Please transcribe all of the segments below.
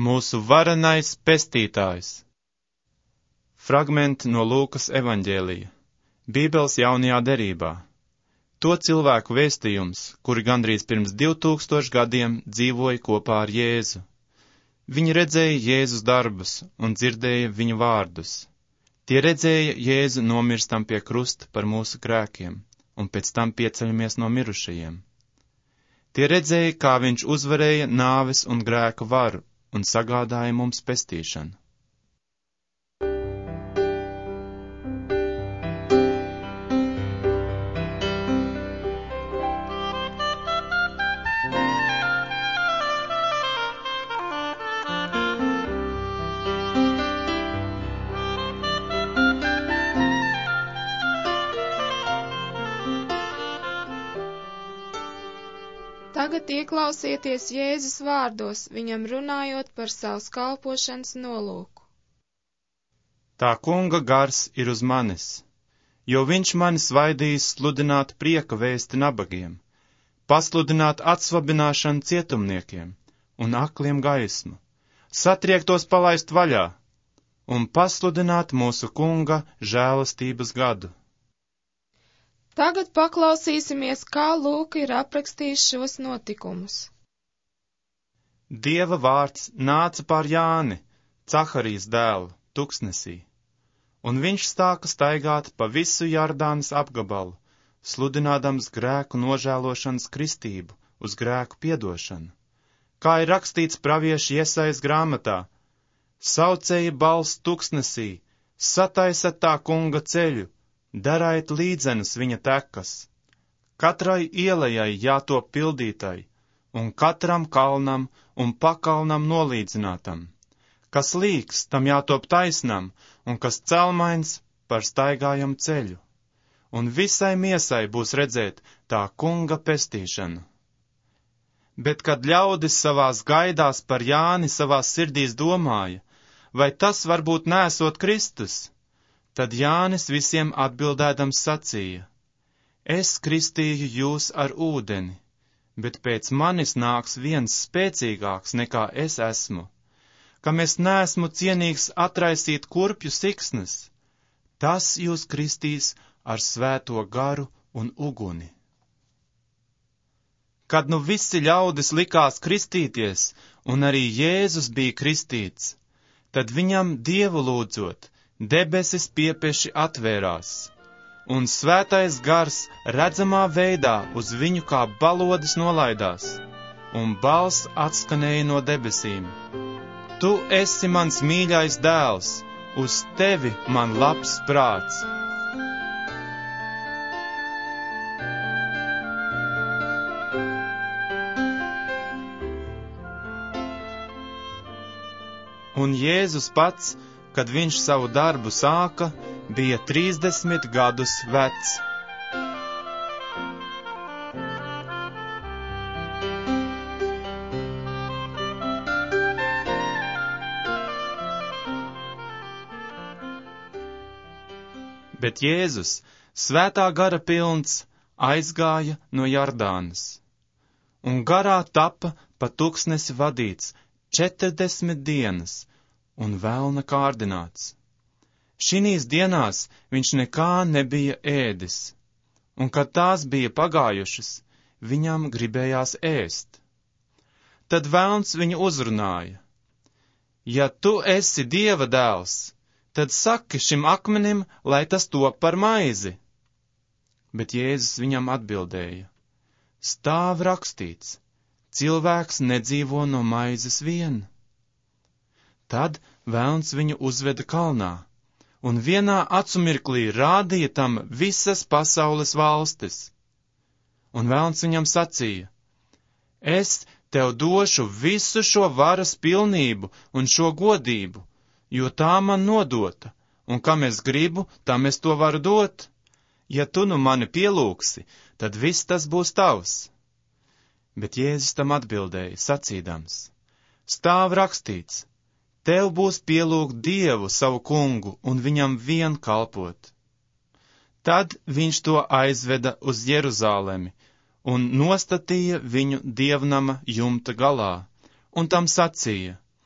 mūsu varenais pestītājs. Fragmenti no Lūkas evaņģēlija, Bībeles jaunajā derībā. To cilvēku vēstījums, kuri gandrīz pirms 2000 gadiem dzīvoja kopā ar Jēzu. Viņi redzēja Jēzus darbus un dzirdēja viņa vārdus. Tie redzēja Jēzu nomirstam pie krusta par mūsu grēkiem, un pēc tam pieceļamies no mirušajiem. Tie redzēja, kā viņš uzvarēja nāves un grēka varu un sagādāja mums pestīšanu. Tagad ieklausieties Jēzus vārdos, viņam runājot par savas kalpošanas nolūku. Tā kunga gars ir uz manis, jo viņš mani svaidījis sludināt prieka vēsti nabagiem, pasludināt atsvabināšanu cietumniekiem un akliem gaismu, satriektos palaist vaļā un pasludināt mūsu kunga žēlastības gadu. Tagad paklausīsimies, kā Lūka ir aprakstījis šos notikumus. Dieva vārds nāca pār Jāni, Caharijas dēlu, tuksnesī, un viņš stāka staigāt pa visu Jardānas apgabalu, sludinādams grēku nožēlošanas kristību uz grēku piedošanu. Kā ir rakstīts pravieša Jesajas grāmatā: saucēja balss tuksnesī, sataisat tā kunga ceļu, darājiet līdzenas viņa tekas. Katrai ielejai jātop pildītai, un katram kalnam un pakalnam nolīdzinātam. Kas līks, tam jātop taisnam, un kas celmains par staigājumu ceļu. Un visai miesai būs redzēt tā kunga pestīšanu. Bet, kad ļaudis savās gaidās par Jāni savās sirdīs domāja, vai tas varbūt nesot Kristus, tad Jānis visiem atbildēdams sacīja: es kristīju jūs ar ūdeni, bet pēc manis nāks viens spēcīgāks nekā es esmu, kam es neesmu cienīgs atraisīt kurpju siksnas. Tas jūs kristīs ar svēto garu un uguni. Kad nu visi ļaudis likās kristīties, un arī Jēzus bija kristīts, tad viņam Dievu lūdzot, debesis piepieši atvērās, un svētais gars redzamā veidā uz viņu kā balodis nolaidās, un balss atskanēja no debesīm: tu esi mans mīļais dēls, uz tevi man labs prāts. Un Jēzus pats, kad viņš savu darbu sāka, bija 30 gadus vecs. Bet Jēzus, svētā gara pilns, aizgāja no Jardānas, un garā tapa pa tuksnesi vadīts 40 dienas, un velna kārdināts. Šinīs dienās viņš nekā nebija ēdis, un kad tās bija pagājušas, viņam gribējās ēst. Tad velns viņu uzrunāja: ja tu esi Dieva dēls, tad saki šim akmenim, lai tas top par maizi. Bet Jēzus viņam atbildēja: stāv rakstīts, cilvēks nedzīvo no maizes vien. Tad velns viņu uzveda kalnā, un vienā acumirklī rādīja tam visas pasaules valstis. Un velns viņam sacīja: es tev došu visu šo varas pilnību un šo godību, jo tā man nodota, un kam es gribu, tam es to varu dot. Ja tu nu mani pielūgsi, tad viss tas būs tavs. Bet Jēzus tam atbildēja, sacīdams: stāv rakstīts, tev būs pielūgt Dievu savu kungu un viņam vien kalpot. Tad viņš to aizveda uz Jeruzālemi un nostatīja viņu dievnama jumta galā, un tam sacīja: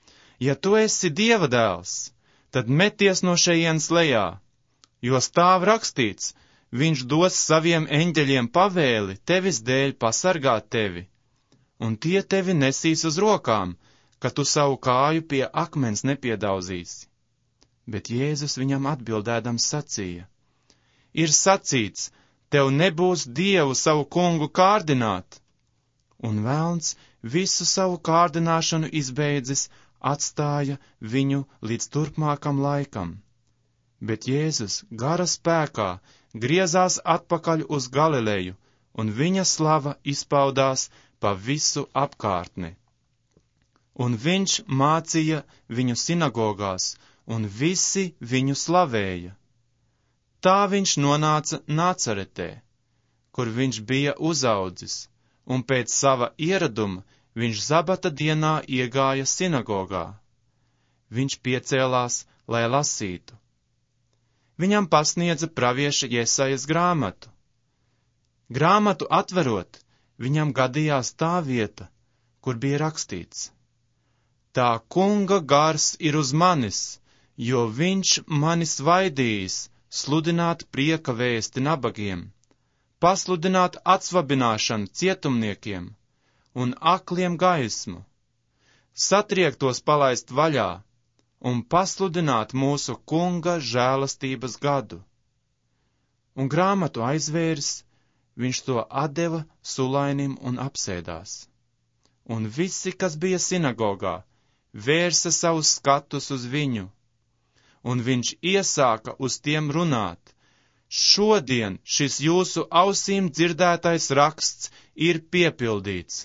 ja tu esi Dieva dēls, tad meties no šejienes lejā, jo stāv rakstīts, viņš dos saviem eņģeļiem pavēli tevis dēļ pasargāt tevi, un tie tevi nesīs uz rokām, ka tu savu kāju pie akmens nepiedauzīsi. Bet Jēzus viņam atbildēdams sacīja: ir sacīts, tev nebūs Dievu savu kungu kārdināt, un velns visu savu kārdināšanu izbeidzis, atstāja viņu līdz turpmākam laikam. Bet Jēzus gara spēkā griezās atpakaļ uz Galileju, un viņa slava izpaudās pa visu apkārtni. Un viņš mācīja viņu sinagogās, un visi viņu slavēja. Tā viņš nonāca Nācaretē, kur viņš bija uzaudzis, un pēc sava ieraduma viņš sabata dienā iegāja sinagogā. Viņš piecēlās, lai lasītu. Viņam pasniedza pravieša Jesajas grāmatu. Grāmatu atverot, viņam gadījās tā vieta, kur bija rakstīts: tā kunga gars ir uz manis, jo viņš mani svaidījis sludināt prieka vēsti nabagiem, pasludināt atsvabināšanu cietumniekiem un akliem gaismu, satriektos palaist vaļā un pasludināt mūsu kunga žēlastības gadu. Un grāmatu aizvēris, viņš to atdeva sulainim un apsēdās. Un visi, kas bija sinagogā, vērsa savus skatus uz viņu, un viņš iesāka uz tiem runāt: šodien šis jūsu ausīm dzirdētais raksts ir piepildīts.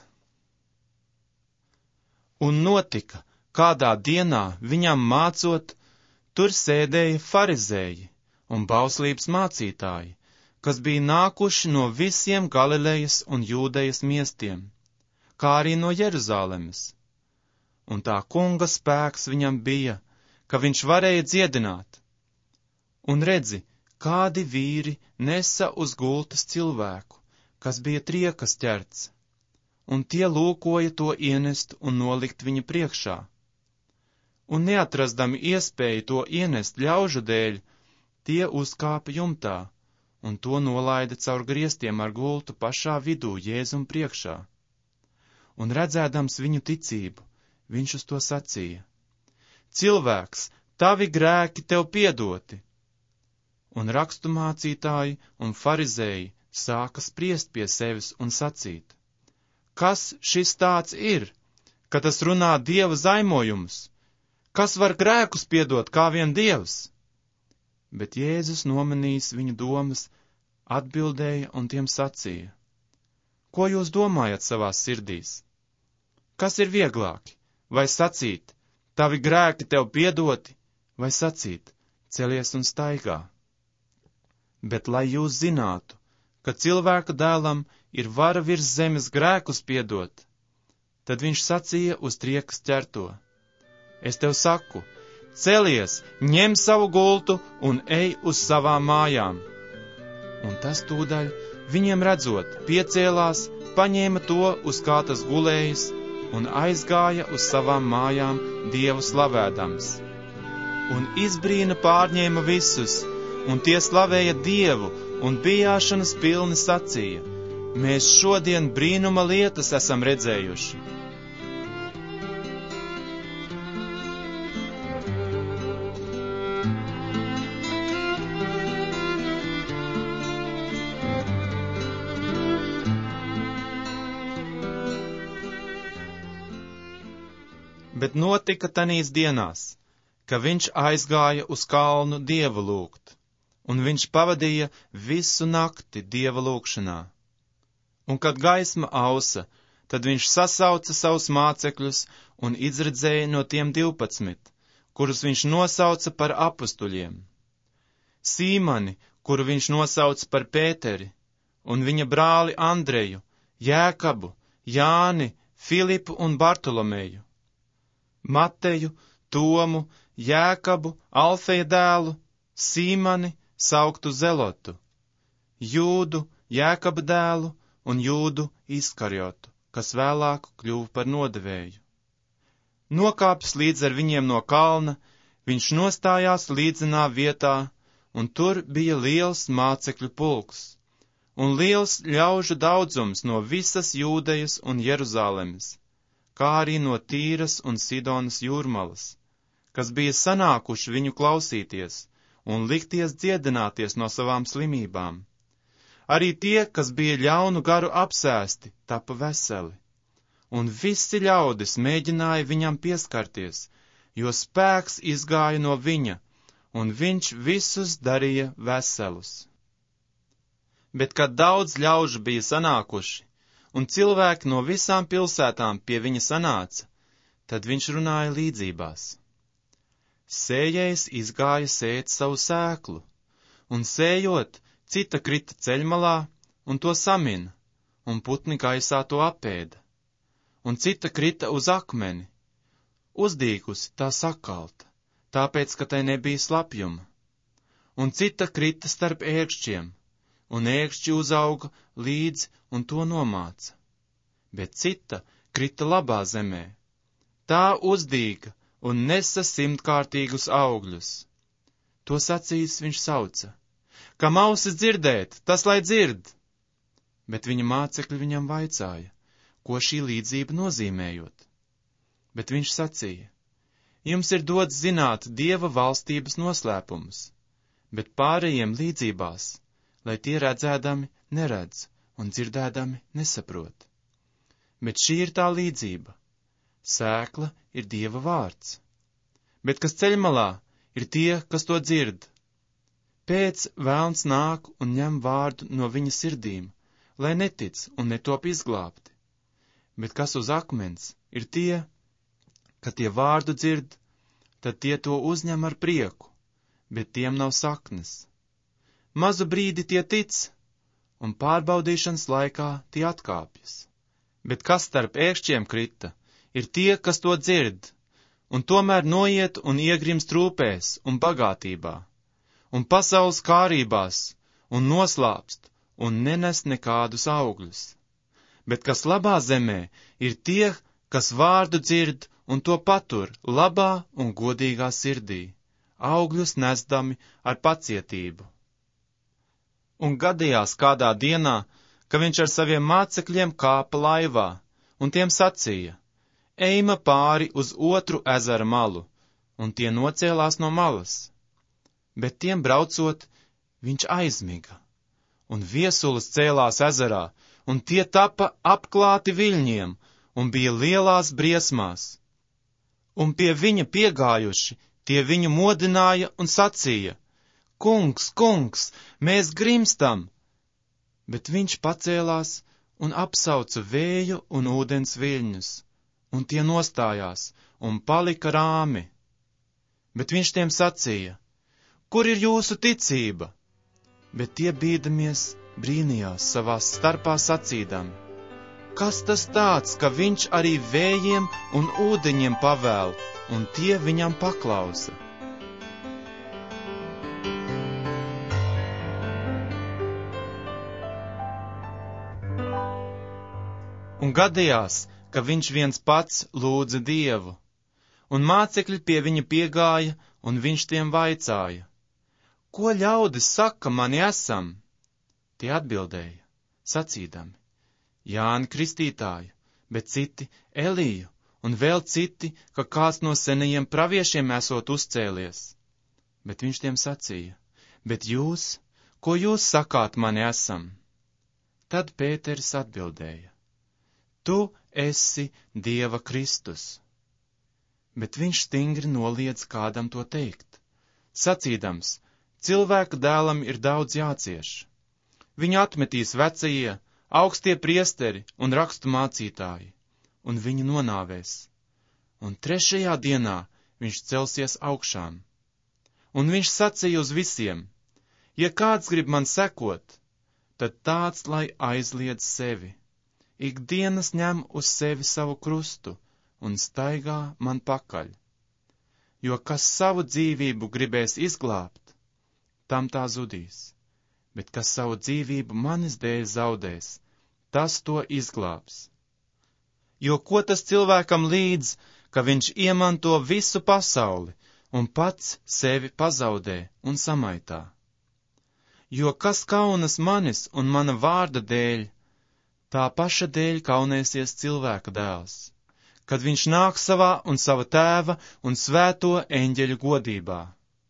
Un notika, kādā dienā viņam mācot, tur sēdēja farizēji un bauslības mācītāji, kas bija nākuši no visiem Galilejas un Jūdejas miestiem, kā arī no Jeruzālemes. Un tā kunga spēks viņam bija, ka viņš varēja dziedināt. Un redzi, kādi vīri nesa uz gultas cilvēku, kas bija triekas ķerts, un tie lūkoja to ienest un nolikt viņa priekšā. Un neatrastami iespēju to ienest ļaužu dēļ, tie uzkāpa jumtā, un to nolaida caur griestiem ar gultu pašā vidū Jēzum priekšā. Un redzēdams viņu ticību, viņš uz to sacīja: cilvēks, tavi grēki tev piedoti. Un raksturmācītāji un farizēji sāka spriest pie sevis un sacīt: kas šis tāds ir, ka tas runā Dieva zaimojumus? Kas var grēkus piedot kā vien Dievs? Bet Jēzus nomanījis viņu domas, atbildēja un tiem sacīja: ko jūs domājat savās sirdīs? Kas ir vieglāki, vai sacīt: tavi grēki tev piedoti, vai sacīt: celies un staigā? Bet lai jūs zinātu, ka cilvēka dēlam ir vara virs zemes grēkus piedot, tad viņš sacīja uz triekas ķerto: es tev saku, celies, ņem savu gultu un ej uz savām mājām. Un tas tūdaļ, viņiem redzot, piecēlās, paņēma to, uz kā tas gulējis, un aizgāja uz savām mājām Dievu slavēdams. Un izbrīna pārņēma visus, un tie slavēja Dievu, un bijāšanas pilni sacīja: mēs šodien brīnuma lietas esam redzējuši. Bet notika tanīs dienās, ka viņš aizgāja uz kalnu Dievu lūgt, un viņš pavadīja visu nakti Dieva lūgšanā. Un kad gaisma ausa, tad viņš sasauca savus mācekļus un izredzēja no tiem 12, kurus viņš nosauca par apustuļiem. Sīmani, kuru viņš nosauca par Pēteri, un viņa brāli Andreju, Jēkabu, Jāni, Filipu un Bartolomeju, Mateju, Tomu, Jēkabu, Alfeja dēlu, Sīmani, sauktu Zelotu, Jūdu, Jēkaba dēlu un Jūdu Iskarjotu, kas vēlāk kļuva par nodevēju. Nokāpis līdz ar viņiem no kalna, viņš nostājās līdzenā vietā, un tur bija liels mācekļu pulks, un liels ļaužu daudzums no visas Jūdejas un Jeruzalemes, kā arī no Tīras un Sidonas jūrmalas, kas bija sanākuši viņu klausīties un likties dziedināties no savām slimībām. Arī tie, kas bija ļaunu garu apsēsti, tapa veseli, un visi ļaudis mēģināja viņam pieskarties, jo spēks izgāja no viņa, un viņš visus darīja veselus. Bet, kad daudz ļaužu bija sanākuši, un cilvēki no visām pilsētām pie viņa sanāca, tad viņš runāja līdzībās. Sējējs izgāja sēt savu sēklu, un sējot, cita krita ceļmalā, un to samina, un putni gaisā to apēda, un cita krita uz akmeni, uzdīgusi tā sakalta, tāpēc, ka tai nebija slapjuma, un cita krita starp ērkšķiem, un ērkšķi uzauga līdz un to nomāca, bet cita krita labā zemē, tā uzdīga un nesa 100-kārtīgus augļus. To sacījis viņš sauca: kam ausis dzirdēt, tas lai dzird. Bet viņa mācekļi viņam vaicāja, ko šī līdzība nozīmējot. Bet viņš sacīja: jums ir dots zināt Dieva valstības noslēpumus, bet pārējiem līdzībās, lai tie redzēdami neredz un dzirdēdami nesaprot. Bet šī ir tā līdzība. Sēkla ir Dieva vārds, bet kas ceļmalā ir tie, kas to dzird. Pēc velns nāk un ņem vārdu no viņa sirdīm, lai netic un netop izglābti. Bet kas uz akmens ir tie, ka tie vārdu dzird, tad tie to uzņem ar prieku, bet tiem nav saknes. Mazu brīdi tie tic, un pārbaudīšanas laikā tie atkāpjas. Bet kas starp ērkšķiem krita, ir tie, kas to dzird, un tomēr noiet un iegrimst rūpēs un bagātībā, un pasaules kārībās, un noslāpst, un nenes nekādus augļus. Bet kas labā zemē, ir tie, kas vārdu dzird un to patur labā un godīgā sirdī, augļus nesdami ar pacietību. Un gadījās kādā dienā, ka viņš ar saviem mācekļiem kāpa laivā, un tiem sacīja: ejma pāri uz otru ezera malu, un tie nocēlās no malas. Bet tiem braucot, viņš aizmiga, un viesulas cēlās ezerā, un tie tapa apklāti viļņiem, un bija lielās briesmās. Un pie viņa piegājuši, tie viņu modināja un sacīja: kungs, kungs, mēs grimstam! Bet viņš pacēlās un apsauca vēju un ūdens viļņus, un tie nostājās un palika rāmi. Bet viņš tiem sacīja: kur ir jūsu ticība? Bet tie bīdamies brīnījās savās starpā sacīdami: kas tas tāds, ka viņš arī vējiem un ūdeņiem pavēl, un tie viņam paklausa? Un gadījās, ka viņš viens pats lūdza Dievu, un mācekļi pie viņa piegāja, un viņš tiem vaicāja: ko ļaudis saka, mani esam? Tie atbildēja, sacīdami: Jāni Kristītāju, bet citi Eliju, un vēl citi, ka kāds no senajiem praviešiem esot uzcēlies. Bet viņš tiem sacīja: bet jūs, ko jūs sakāt, mani esam? Tad Pēteris atbildēja: tu esi Dieva Kristus. Bet viņš stingri noliedz kādam to teikt, sacīdams: cilvēka dēlam ir daudz jācieš. Viņu atmetīs vecie, augstie priesteri un rakstu mācītāji, un viņu nonāvēs. Un 3. dienā viņš celsies augšām. Un viņš sacīja uz visiem: ja kāds grib man sekot, tad tāds, lai aizliedz sevi. Ikdienas ņem uz sevi savu krustu un staigā man pakaļ. Jo kas savu dzīvību gribēs izglābt, tam tā zudīs, bet kas savu dzīvību manis dēļ zaudēs, tas to izglābs. Jo ko tas cilvēkam līdz, ka viņš iemanto visu pasauli un pats sevi pazaudē un samaitā. Jo kas kaunas manis un mana vārda dēļ, tā paša dēļ kaunēsies cilvēka dēls, kad viņš nāk savā un sava tēva un svēto eņģeļu godībā.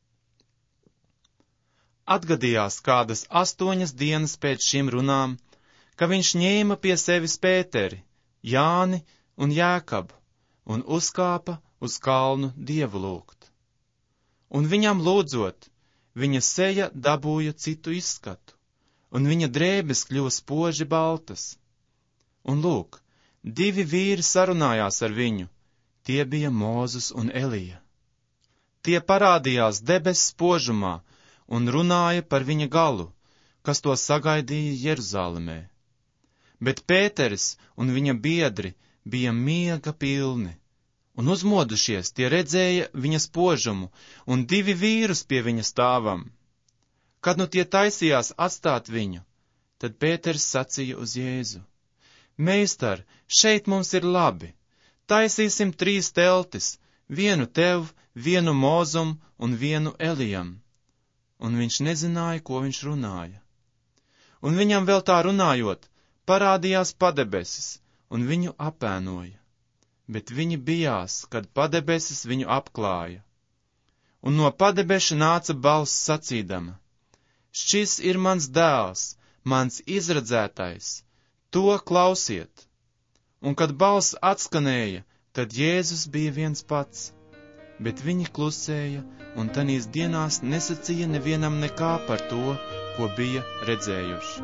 Atgadījās kādas 8 dienas pēc šīm runām, ka viņš ņēma pie sevis Pēteri, Jāni un Jēkabu un uzkāpa uz kalnu Dievu lūgt. Un viņam lūdzot, viņa seja dabūja citu izskatu, un viņa drēbes kļuva spoži baltas. Un lūk, 2 vīri sarunājās ar viņu, tie bija Mūzes un Elija. Tie parādījās debesu spožumā un runāja par viņa galu, kas to sagaidīja Jeruzalemē. Bet Pēteris un viņa biedri bija miega pilni, un uzmodušies tie redzēja viņa spožumu un 2 vīrus pie viņa stāvam. Kad nu tie taisījās atstāt viņu, tad Pēteris sacīja uz Jēzu: Meistar, šeit mums ir labi, taisīsim 3 teltis, vienu tev, vienu Mūzum un vienu Elijam. Un viņš nezināja, ko viņš runāja. Un viņam vēl tā runājot, parādījās padebesis, un viņu apēnoja. Bet viņi bijās, kad padebesis viņu apklāja. Un no padebeša nāca balss sacīdama: Šis ir mans dēls, mans izredzētais, to klausiet. Un kad balss atskanēja, tad Jēzus bija viens pats, bet viņi klusēja un tanīs dienās nesacīja nevienam nekā par to, ko bija redzējuši.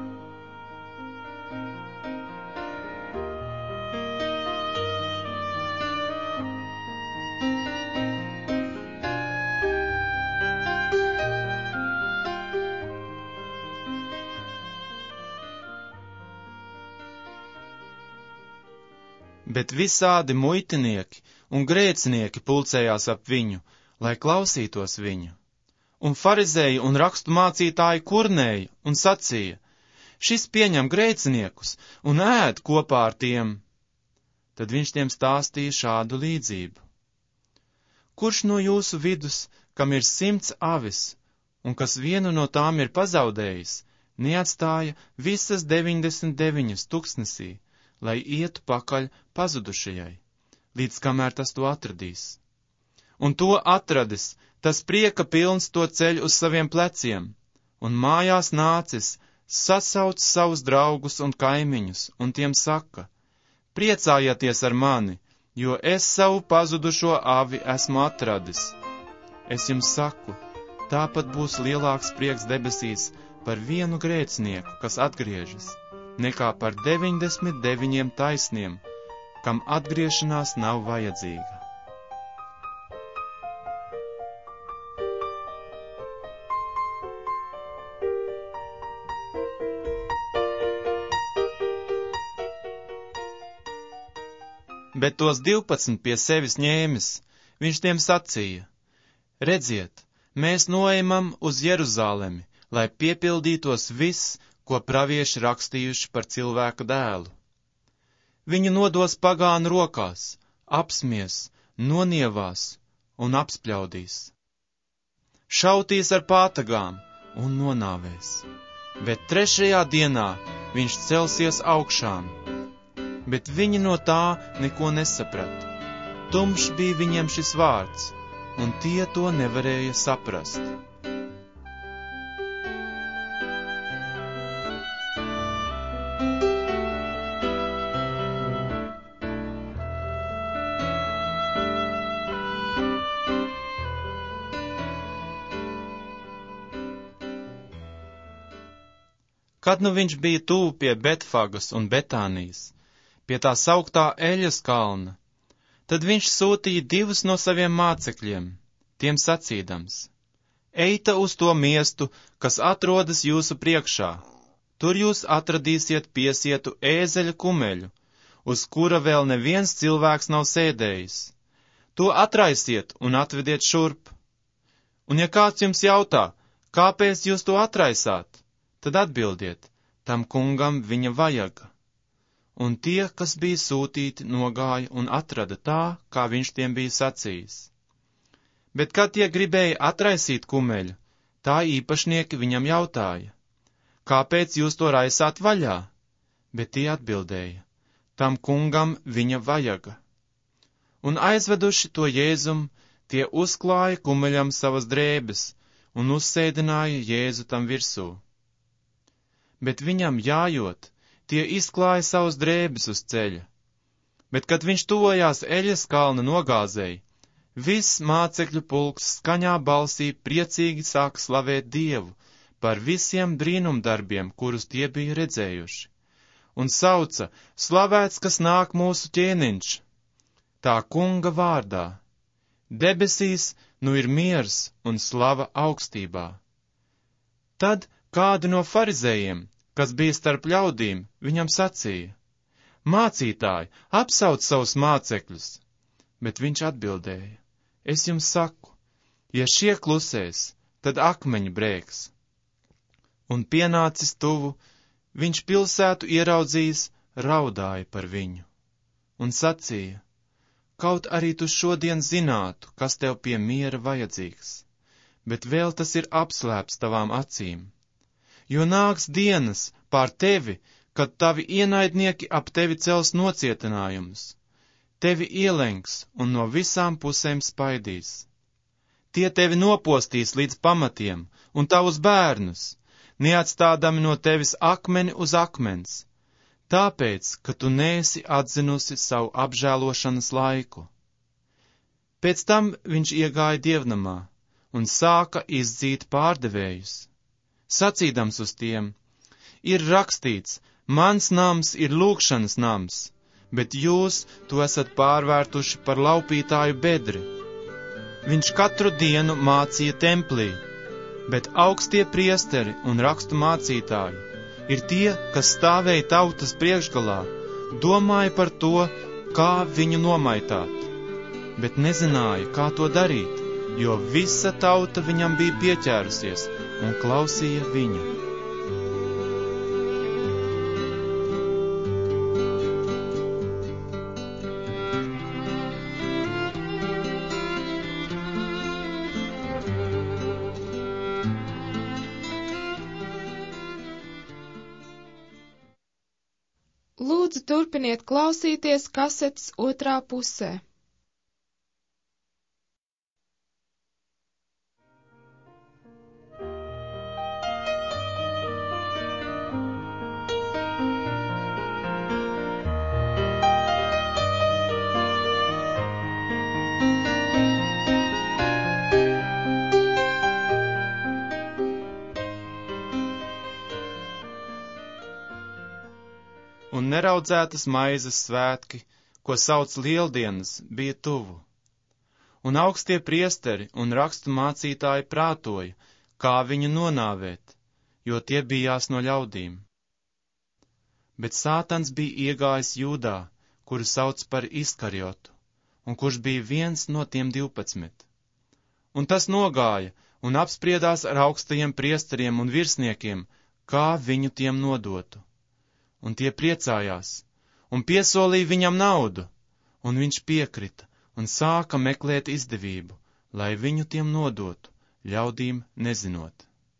Bet visādi muitinieki un grēcinieki pulcējās ap viņu, lai klausītos viņu. Un farizēji un rakstu mācītāji kurnēja un sacīja: Šis pieņem grēciniekus un ēd kopā ar tiem. Tad viņš tiem stāstīja šādu līdzību: Kurš no jūsu vidus, kam ir 100 avis, un kas vienu no tām ir pazaudējis, neatstāja visas 99 tuksnesī, lai ietu pakaļ pazudušajai, līdz kamēr tas to atradīs. Un to atradis, tas prieka pilns to ceļ uz saviem pleciem, un mājās nācis, sasauc savus draugus un kaimiņus, un tiem saka: Priecājieties ar mani, jo es savu pazudušo avi esmu atradis. Es jums saku, tāpat būs lielāks prieks debesīs par vienu grēcinieku, kas atgriežas, nekā par 99 taisniem, kam atgriešanās nav vajadzīga. Bet tos 12 pie sevis ņēmis, viņš tiem sacīja: Redziet, mēs noejam uz Jeruzalemi, lai piepildītos viss, ko pravieši rakstījuši par cilvēka dēlu. Viņu nodos pagānu rokās, apsmies, nonievās un apspļaudīs. Šautīs ar pātagām un nonāvēs, bet 3. dienā viņš celsies augšām. Bet viņi no tā neko nesaprata. Tumšs bija viņiem šis vārds, un tie to nevarēja saprast. Kad nu viņš bija tuvu pie Betfagas un Betānijas, pie tā sauktā Eļas kalna, tad viņš sūtīja 2 no saviem mācekļiem, tiem sacīdams: Eita uz to miestu, kas atrodas jūsu priekšā, tur jūs atradīsiet piesietu ēzeļa kumeļu, uz kura vēl neviens cilvēks nav sēdējis. To atraisiet un atvediet šurp. Un ja kāds jums jautā, kāpēc jūs to atraisāt, tad atbildiet: tam kungam viņa vajaga. un tie, kas bija sūtīti, nogāja un atrada tā, kā viņš tiem bija sacījis. Bet, kad tie gribēja atraisīt kumeļu, tā īpašnieki viņam jautāja: kāpēc jūs to raisāt vaļā? Bet tie atbildēja: tam kungam viņa vajaga. Un aizveduši to Jēzum, tie uzklāja kumeļam savas drēbes un uzsēdināja Jēzu tam virsū. Bet viņam jājot, tie izklāja savas drēbes uz ceļa. Bet, kad viņš tuvojās Eļas kalna nogāzei, viss mācekļu pulks skaņā balsī priecīgi sāka slavēt Dievu par visiem brīnumdarbiem, kurus tie bija redzējuši, un sauca: slavēts, kas nāk mūsu ķēniņš, tā kunga vārdā. Debesīs nu ir miers un slava augstībā. Tad kādi no farizējiem, kas bija starp ļaudīm, viņam sacīja: mācītāji, apsauc savus mācekļus. Bet viņš atbildēja: es jums saku, ja šie klusēs, tad akmeņi brēks. Un pienācis tuvu, viņš pilsētu ieraudzījis, raudāja par viņu un sacīja: kaut arī tu šodien zinātu, kas tev pie miera vajadzīgs, bet vēl tas ir apslēpts tavām acīm. Jo nāks dienas pār tevi, kad tavi ienaidnieki ap tevi cels nocietinājumus, tevi ielenks un no visām pusēm spaidīs. Tie tevi nopostīs līdz pamatiem un tavus bērnus, neatstādami no tevis akmeni uz akmens, tāpēc, ka tu neesi atzinusi savu apžēlošanas laiku. Pēc tam viņš iegāja dievnamā un sāka izdzīt pārdevējus, sacīdams uz tiem: ir rakstīts, mans nams ir lūgšanas nams, bet jūs to esat pārvērtuši par laupītāju bedri. Viņš katru dienu mācīja templī, bet augstie priesteri un rakstu mācītāji ir tie, kas stāvēja tautas priekšgalā, domāja par to, kā viņu nomaitāt, bet nezināja, kā to darīt, jo visa tauta viņam bija pieķērusies un klausīja viņu. Lūdzu, turpiniet klausīties kasetes otrā pusē. Un neraudzētas maizes svētki, ko sauc Lieldienas, bija tuvu. Un augstie priesteri un rakstu mācītāji prātoja, kā viņu nonāvēt, jo tie bijās no ļaudīm. Bet Sātans bija iegājis Jūdā, kuru sauc par Iskariotu, un kurš bija viens no tiem 12. Un tas nogāja un apspriedās ar augstajiem priesteriem un virsniekiem, kā viņu tiem nodotu. Un tie priecājās, un piesolīja viņam naudu, un viņš piekrita un sāka meklēt izdevību, lai viņu tiem nodotu, ļaudīm nezinot.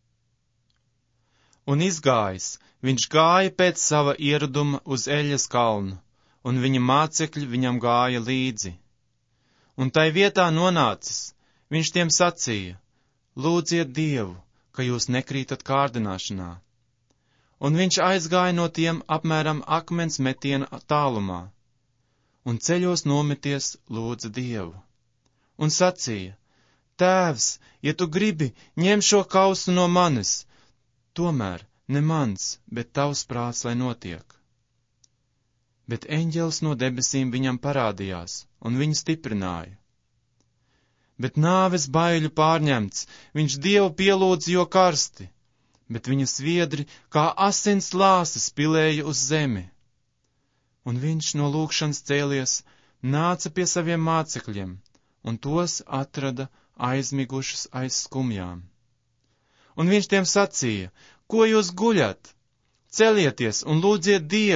Un izgājis, viņš gāja pēc sava ieraduma uz Eļas kalnu, un viņa mācekļi viņam gāja līdzi. Un tai vietā nonācis, viņš tiem sacīja: lūdziet Dievu, ka jūs nekrītat kārdināšanā. Un viņš aizgāja no tiem apmēram akmens metiena tālumā, un ceļos nometies lūdza Dievu, un sacīja: Tēvs, ja tu gribi, ņem šo kausu no manis, tomēr ne mans, bet tavs prāts, lai notiek. Bet eņģelis no debesīm viņam parādījās, un viņu stiprināja. Bet nāves baiļu pārņemts, viņš Dievu pielūdza jo karsti, bet viņa sviedri kā asins lāses pilēja uz zemi. Un viņš no lūgšanas cēlies, nāca pie saviem mācekļiem, un tos atrada aizmigušus aiz skumjām. Un viņš tiem sacīja: ko jūs guļat? Celieties un lūdziet Dievu,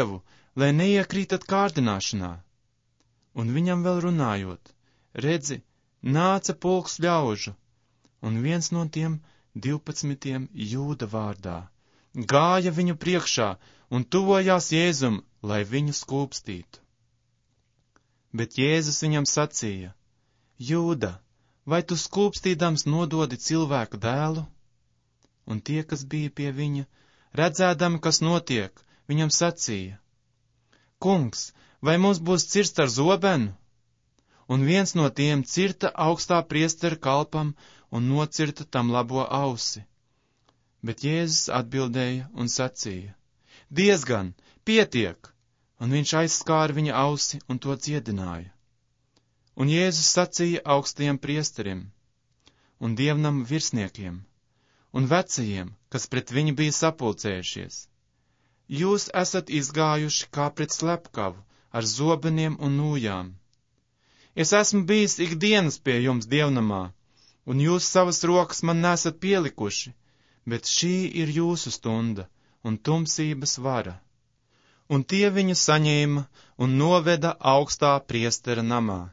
lai neiekrītat kārdināšanā. Un viņam vēl runājot, redzi, nāca pulks ļaužu, un viens no tiem 12 Jūda vārdā gāja viņu priekšā un tuvojās Jēzum, lai viņu skūpstītu. Bet Jēzus viņam sacīja: Jūda, vai tu skūpstīdams nododi cilvēku dēlu? Un tie, kas bija pie viņa, redzēdami, kas notiek, viņam sacīja: Kungs, vai mums būs cirst ar zobenu? Un viens no tiem cirta augstā priestera kalpam un nocirta tam labo ausi. Bet Jēzus atbildēja un sacīja: Diezgan, pietiek! Un viņš aizskāra viņa ausi un to dziedināja. Un Jēzus sacīja augstajiem priesterim un dievnam virsniekiem un vecajiem, kas pret viņu bija sapulcējušies: Jūs esat izgājuši kā pret slepkavu ar zobeniem un nūjām. Es esmu bijis ikdienas pie jums dievnamā, un jūs savas rokas man nesat pielikuši, bet šī ir jūsu stunda un tumsības vara. Un tie viņu saņēma un noveda augstā priestera namā.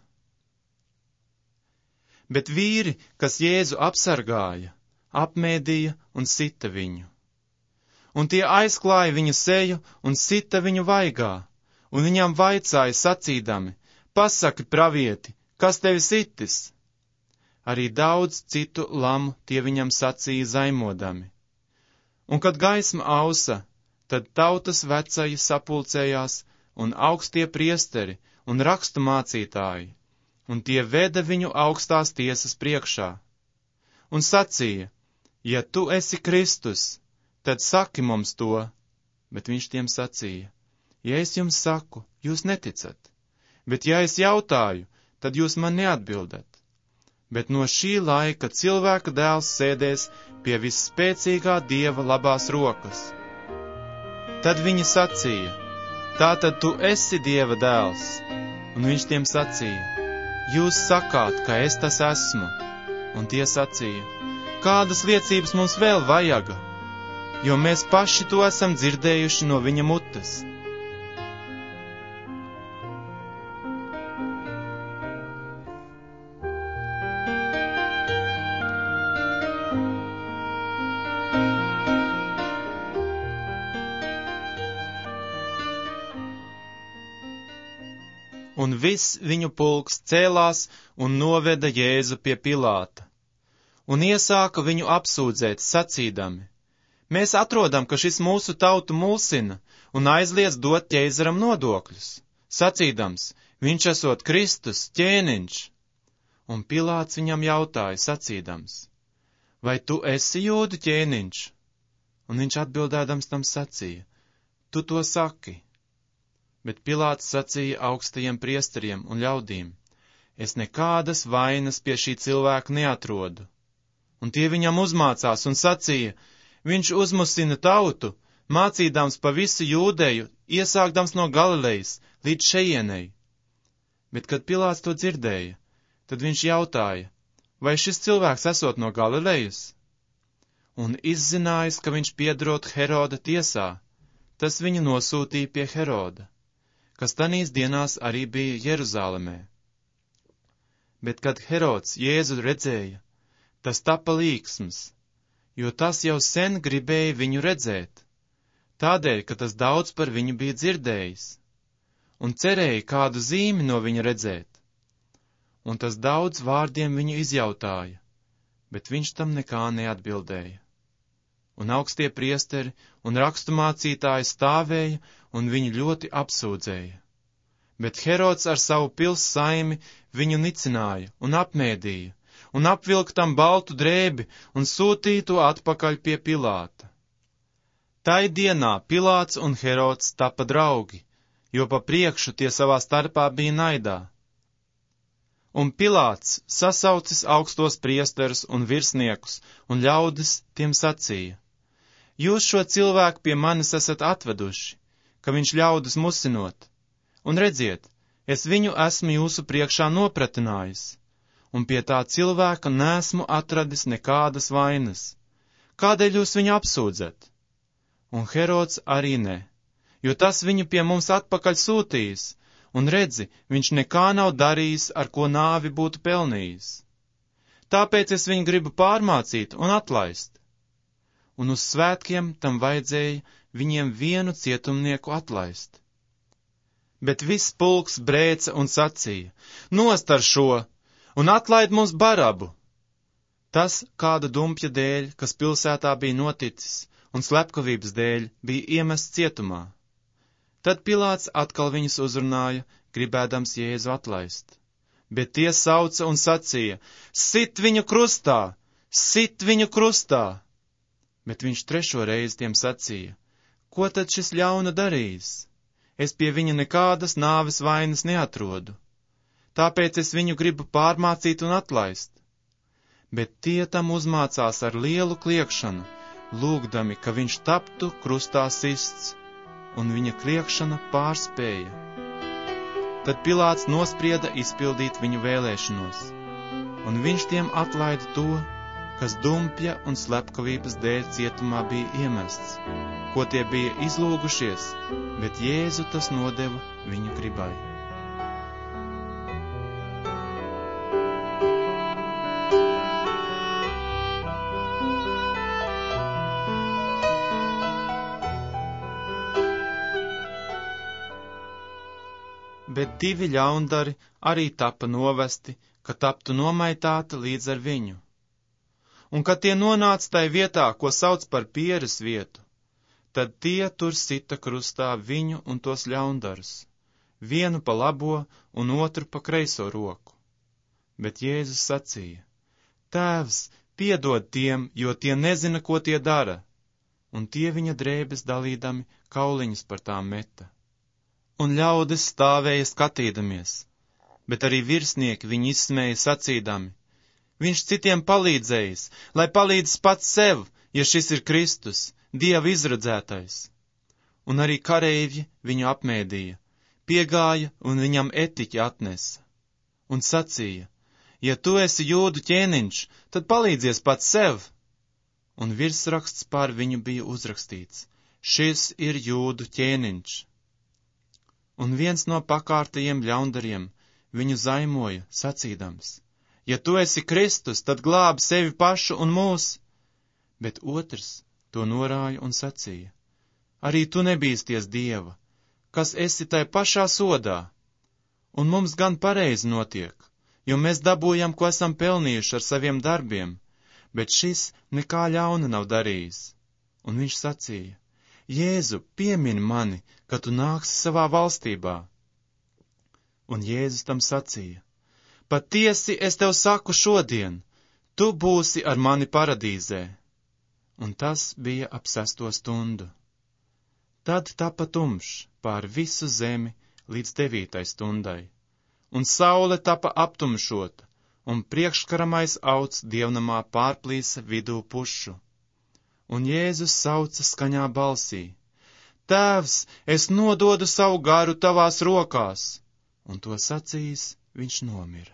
Bet vīri, kas Jēzu apsargāja, apmēdīja un sita viņu. Un tie aizklāja viņa seju un sita viņu vaigā, un viņam vaicāja sacīdami: Pasaki, pravieti, kas tevi sitis? Arī daudz citu lamu tie viņam sacīja zaimodami. Un kad gaisma ausa, tad tautas vecāji sapulcējās un augstie priesteri un rakstu mācītāji, un tie veda viņu augstās tiesas priekšā. Un sacīja: Ja tu esi Kristus, tad saki mums to. Bet viņš tiem sacīja: Ja es jums saku, jūs neticat, bet ja es jautāju, tad jūs man neatbildat. Bet no šī laika cilvēka dēls sēdēs pie visspēcīgā Dieva labās rokas. Tad viņi sacīja: Tātad tu esi Dieva dēls? Un viņš tiem sacīja: Jūs sakāt, ka es tas esmu. Un tie sacīja: Kādas liecības mums vēl vajaga? Jo mēs paši to esam dzirdējuši no viņa mutes. Un viss viņu pulks cēlās un noveda Jēzu pie Pilāta, un iesāka viņu apsūdzēt, sacīdami: Mēs atrodam, ka šis mūsu tautu mulsina un aizliedz dot ķeizaram nodokļus, sacīdams: Viņš esot Kristus, ķēniņš. Un Pilāts viņam jautāja, sacīdams: Vai tu esi Jūdu ķēniņš? Un viņš atbildēdams tam sacīja: Tu to saki. Bet Pilāts sacīja augstajiem priesteriem un ļaudīm: Es nekādas vainas pie šī cilvēka neatrodu. Un tie viņam uzmācās un sacīja: Viņš uzmusina tautu, mācīdams pa visu Jūdeju, iesākdams no Galilejas līdz šejienei. Bet, kad Pilāts to dzirdēja, tad viņš jautāja: Vai šis cilvēks esot no Galilejas? Un izzinājis, ka viņš piederot Heroda tiesā, tas viņu nosūtīja pie Heroda, kas tanīs dienās arī bija Jeruzālemē. Bet, kad Herods Jēzu redzēja, tas tapa līksms, jo tas jau sen gribēja viņu redzēt, tādēļ, ka tas daudz par viņu bija dzirdējis, un cerēja kādu zīmi no viņa redzēt. Un tas daudz vārdiem viņu izjautāja, bet viņš tam nekā neatbildēja. Un augstie priesteri un rakstumācītāji stāvēja un viņu ļoti apsūdzēja. Bet Herods ar savu pils saimi viņu nicināja un apmēdīja, un apvilka tam baltu drēbi un sūtīja to atpakaļ pie Pilāta. Tai dienā Pilāts un Herods tapa draugi, jo pa priekšu tie savā starpā bija naidā. Un Pilāts sasaucis augstos priesterus un virsniekus un ļaudis tiem sacīja: Jūs šo cilvēku pie manis esat atveduši, ka viņš ļaudis musinot, un redziet, es viņu esmu jūsu priekšā nopratinājis, un pie tā cilvēka nesmu atradis nekādas vainas. Kādēļ jūs viņu apsūdzat? Un Herods arī ne, jo tas viņu pie mums atpakaļ sūtījis, un redzi, viņš nekā nav darījis, ar ko nāvi būtu pelnījis. Tāpēc es viņu gribu pārmācīt un atlaist. Un uz svētkiem tam vajadzēja viņiem vienu cietumnieku atlaist. Bet viss pulks brēca un sacīja: nost ar šo, un atlaid mums Barabu! Tas kāda dumpja dēļ, kas pilsētā bija noticis, un slepkavības dēļ bija iemests cietumā. Tad Pilāts atkal viņus uzrunāja, gribēdams Jēzu atlaist. Bet tie sauca un sacīja: sit viņu krustā! Sit viņu krustā! Bet viņš 3. reizi tiem sacīja: ko tad šis ļauna darījis? Es pie viņa nekādas nāves vainas neatrodu. Tāpēc es viņu gribu pārmācīt un atlaist. Bet tie tam uzmācās ar lielu kliekšanu, lūgdami, ka viņš taptu krustā sists, un viņa kliekšana pārspēja. Tad Pilāts nosprieda izpildīt viņu vēlēšanos, un viņš tiem atlaida to, kas dumpja un slepkavības dēļ cietumā bija iemests, ko tie bija izlūgušies, bet Jēzu tas nodeva viņu gribai. Bet 2 ļaundari arī tapa novesti, ka taptu nomaitāti līdz ar viņu. Un kad tie nonāca tai vietā, ko sauc par pieres vietu, tad tie tur sita krustā viņu un tos ļaundarus, vienu pa labo un otru pa kreiso roku. Bet Jēzus sacīja: Tēvs, piedod tiem, jo tie nezina, ko tie dara, un tie viņa drēbes dalīdami kauliņus par tām meta. Un ļaudis stāvēja skatīdamies, bet arī virsnieki viņu izsmēja sacīdami: viņš citiem palīdzējis, lai palīdz pats sev, ja šis ir Kristus, Dieva izredzētais. Un arī kareivji viņu apmēdīja, piegāja un viņam etiķi atnesa, un sacīja: ja tu esi jūdu ķēniņš, tad palīdzies pats sev. Un virsraksts pār viņu bija uzrakstīts: šis ir jūdu ķēniņš. Un viens no pakārtajiem ļaundariem viņu zaimoja, sacīdams: ja tu esi Kristus, tad glābi sevi pašu un mūs. Bet otrs to norāja un sacīja: arī tu nebīsties Dieva, kas esi tai pašā sodā. Un mums gan pareizi notiek, jo mēs dabūjam, ko esam pelnījuši ar saviem darbiem, bet šis nekā ļauna nav darījis. Un viņš sacīja: Jēzu, piemini mani, kad tu nāksi savā valstībā. Un Jēzus tam sacīja: patiesi es tev saku šodien, tu būsi ar mani paradīzē. Un tas bija ap 6. stundu. Tad tapa tumšs pār visu zemi līdz 9. stundai, un saule tapa aptumšota, un priekškaramais auts dievnamā pārplīsa vidū pušu. Un Jēzus sauca skaņā balsī: Tēvs, es nododu savu garu tavās rokās, un to sacījis, viņš nomira.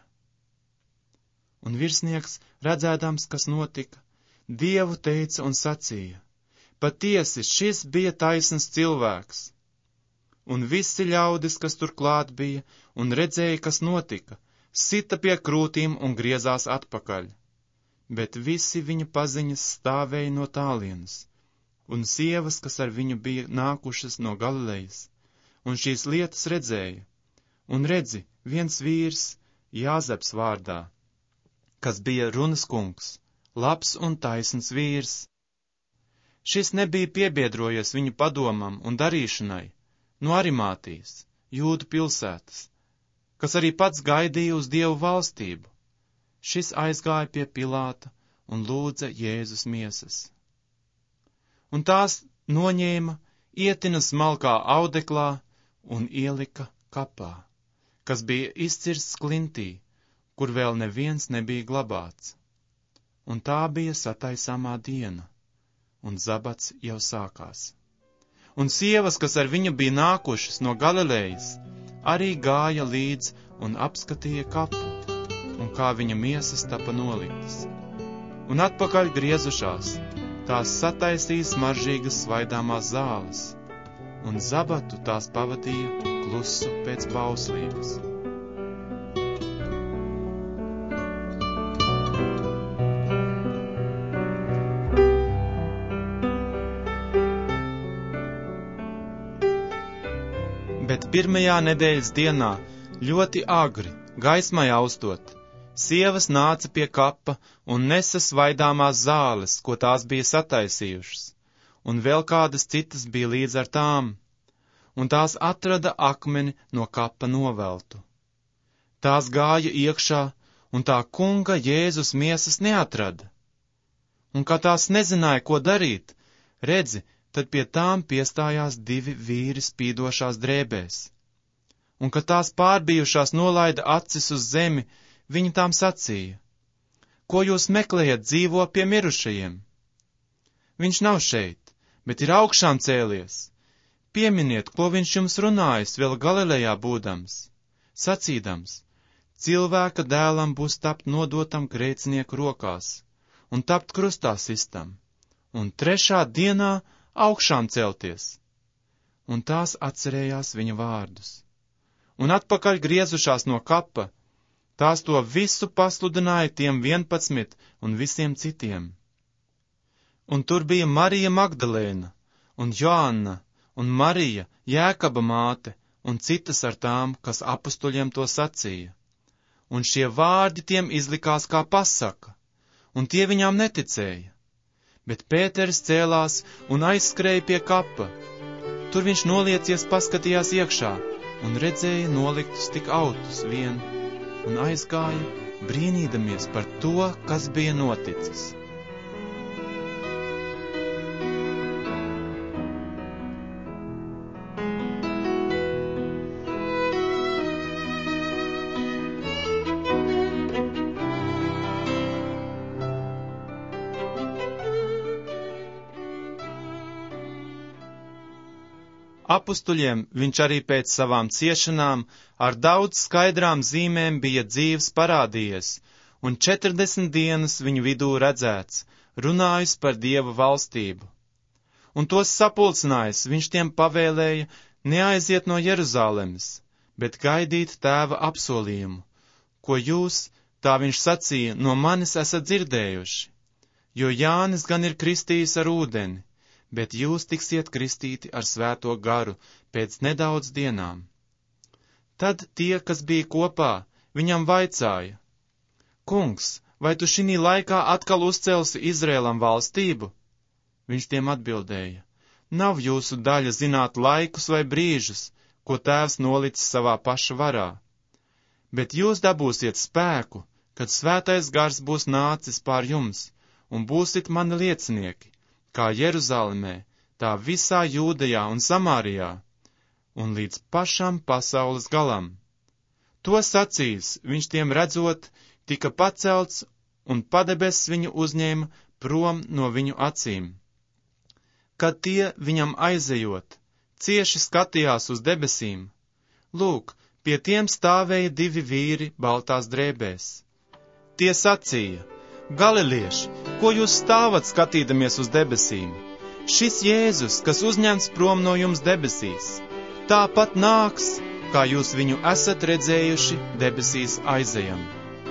Un virsnieks, redzēdams, kas notika, Dievu teica un sacīja: patiesi, šis bija taisns cilvēks. Un visi ļaudis, kas tur klāt bija un redzēja, kas notika, sita pie krūtīm un griezās atpakaļ. Bet visi viņa paziņas stāvēja no tālienes, un sievas, kas ar viņu bija nākušas no Galilejas, un šīs lietas redzēja. Un redzi, viens vīrs, Jāzeps vārdā, kas bija runas kungs, labs un taisns vīrs. Šis nebija piebiedrojies viņu padomam un darīšanai, no Arimātijas, Jūdu pilsētas, kas arī pats gaidīja uz Dievu valstību. Šis aizgāja pie Pilāta un lūdza Jēzus miesas. Un tās noņēma, ietina smalkā audeklā un ielika kapā, kas bija izcirsts klintī, kur vēl neviens nebija glabāts. Un tā bija sataisāmā diena, un zabats jau sākās. Un sievas, kas ar viņu bija nākušas no Galilejas, arī gāja līdz un apskatīja kapu, un kā viņa miesas tapa noliktas. Un atpakaļ griezušās, tās sataisīja smaržīgas svaidāmās zāles, un zabatu tās pavadīja klusu pēc bauslības. Bet pirmajā nedēļas dienā, ļoti agri, gaismai austot, sievas nāca pie kapa un nesa svaidāmās zāles, ko tās bija sataisījušas, un vēl kādas citas bija līdz ar tām, un tās atrada akmeni no kapa noveltu. Tās gāja iekšā, un tā kunga Jēzus miesas neatrada. Un kā tās nezināja, ko darīt, redzi, tad pie tām piestājās 2 vīri spīdošās drēbēs. Un, kad tās pārbijušās nolaida acis uz zemi, viņi tām sacīja: Ko jūs meklējat dzīvo pie mirušajiem? Viņš nav šeit, bet ir augšām cēlies. Pieminiet, ko viņš jums runājis vēl Galilejā būdams, sacīdams: Cilvēka dēlam būs tapt nodotam grēcinieku rokās un tapt krustā sistam, un 3. dienā augšām celties. Un tās atcerējās viņa vārdus. Un atpakaļ griezušās no kapa, tās to visu pasludināja tiem 11 un visiem citiem. Un tur bija Marija Magdalēna, un Joanna, un Marija, Jēkaba māte, un citas ar tām, kas apustuļiem to sacīja. Un šie vārdi tiem izlikās kā pasaka, un tie viņām neticēja. Bet Pēteris cēlās un aizskrēja pie kapa. Tur viņš noliecies paskatījās iekšā un redzēja noliktus tik autus vien, un aizgāja, brīnīdamies par to, kas bija noticis. Apustuļiem viņš arī pēc savām ciešanām ar daudz skaidrām zīmēm bija dzīvs parādījies, un 40 dienas viņu vidū redzēts, runājis par Dieva valstību. Un tos sapulcinājis, viņš tiem pavēlēja neaiziet no Jeruzalemes, bet gaidīt tēva apsolījumu, ko jūs, tā viņš sacīja, no manis esat dzirdējuši, jo Jānis gan ir kristījis ar ūdeni, bet jūs tiksiet kristīti ar Svēto garu pēc nedaudz dienām. Tad tie, kas bija kopā, viņam vaicāja: Kungs, vai tu šinī laikā atkal uzcelsi Izrēlam valstību? Viņš tiem atbildēja: Nav jūsu daļa zināt laikus vai brīžus, ko Tēvs nolicis savā paša varā. Bet jūs dabūsiet spēku, kad Svētais gars būs nācis pār jums, un būsit mani liecinieki, kā Jeruzalemē, tā visā Jūdejā un Samārijā, un līdz pašam pasaules galam. To sacījis, viņš tiem redzot, tika pacelts, un padebesis viņu uzņēma prom no viņu acīm. Kad tie viņam aizejot, cieši skatījās uz debesīm, lūk, pie tiem stāvēja 2 vīri baltās drēbēs. Tie sacīja: Galilieši, ko jūs stāvat skatīdamies uz debesīm? Šis Jēzus, kas uzņemts prom no jums debesīs, tāpat nāks, kā jūs viņu esat redzējuši debesīs aizejam.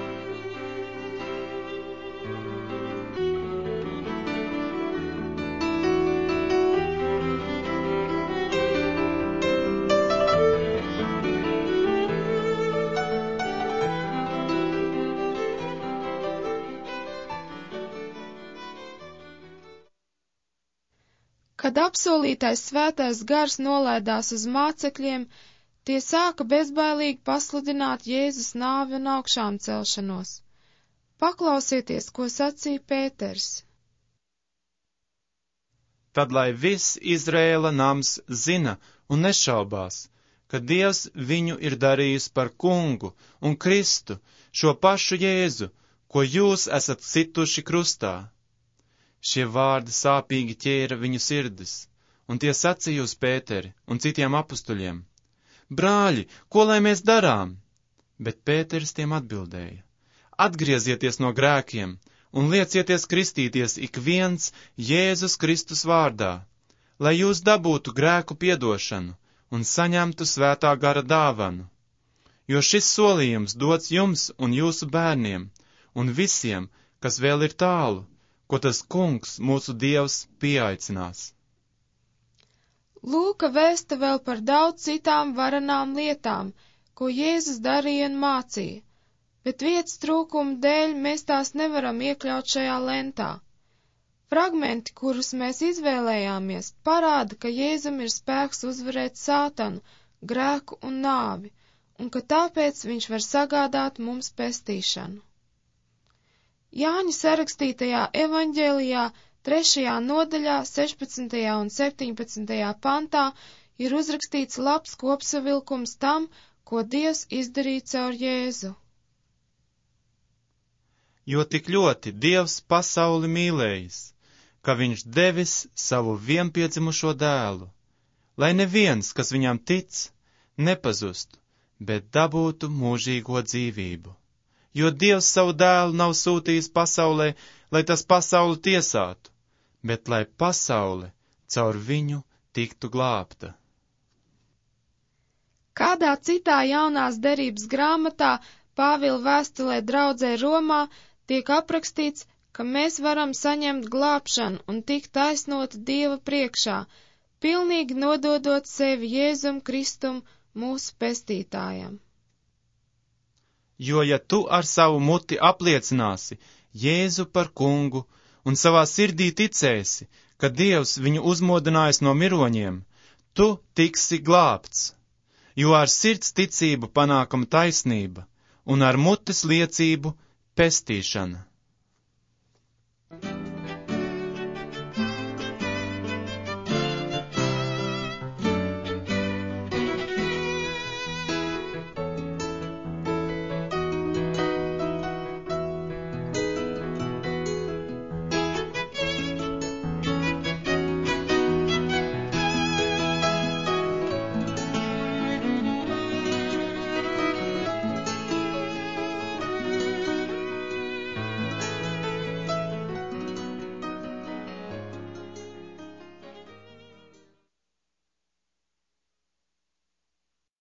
Kad apsolītais Svētais gars nolaidās uz mācekļiem, tie sāka bezbailīgi pasludināt Jēzus nāvi un augšām celšanos. Paklausieties, ko sacīja Pēters. Tad, lai viss Izrēla nams zina un nešaubās, ka Dievs viņu ir darījis par kungu un Kristu, šo pašu Jēzu, ko jūs esat situši krustā. Šie vārdi sāpīgi ķēra viņu sirdis, un tie sacīja uz Pēteri un citiem apustuļiem: Brāļi, ko lai mēs darām? Bet Pēteris tiem atbildēja: Atgriezieties no grēkiem un liecieties kristīties ik viens Jēzus Kristus vārdā, lai jūs dabūtu grēku piedošanu un saņemtu svētā gara dāvanu, jo šis solījums dots jums un jūsu bērniem un visiem, kas vēl ir tālu, ko tas Kungs, mūsu Dievs, pieaicinās. Lūka vēsta vēl par daudz citām varenām lietām, ko Jēzus darīja un mācīja, bet vietas trūkuma dēļ mēs tās nevaram iekļaut šajā lentā. Fragmenti, kurus mēs izvēlējāmies, parāda, ka Jēzum ir spēks uzvarēt sātanu, grēku un nāvi, un ka tāpēc viņš var sagādāt mums pestīšanu. Jāņa sarakstītajā evaņģēlijā 3. nodaļā, 16. un 17. pantā ir uzrakstīts labs kopsavilkums tam, ko Dievs izdarīja caur Jēzu. Jo tik ļoti Dievs pasauli mīlējis, ka viņš devis savu vienpiedzimušo dēlu, lai neviens, kas viņam tic, nepazustu, bet dabūtu mūžīgo dzīvību. Jo Dievs savu dēlu nav sūtījis pasaulē, lai tas pasauli tiesātu, bet lai pasaule caur viņu tiktu glābta. Kādā citā jaunās derības grāmatā Pāvila vēstulē draudzē Romā tiek aprakstīts, ka mēs varam saņemt glābšanu un tikt taisnoti Dieva priekšā, pilnīgi nododot sevi Jēzum Kristum, mūsu pestītājam. Jo ja tu ar savu muti apliecināsi Jēzu par kungu un savā sirdī ticēsi, ka Dievs viņu uzmodinājis no miroņiem, tu tiksi glābts, jo ar sirds ticību panākama taisnība un ar mutes liecību pestīšana.